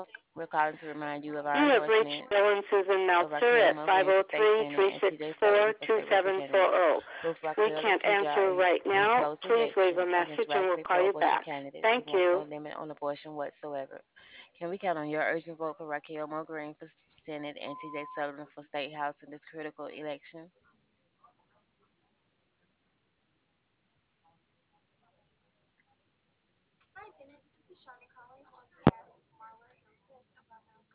We're calling to remind you of our You have reached endorsement Bill and Susan of Meltzer Raquel at Mulgreen for state 503 senate and TJ 364 Sullivan for state representative. 2740. Both We Raquel and can't TJ are answer right in now. close Please leave a election against message and we'll radically call you pro-abortion back. candidates Thank who want you. no limit on abortion whatsoever. Can we count on your urgent vote for Raquel Mulgreen for Senate and TJ Sullivan for State House in this critical election?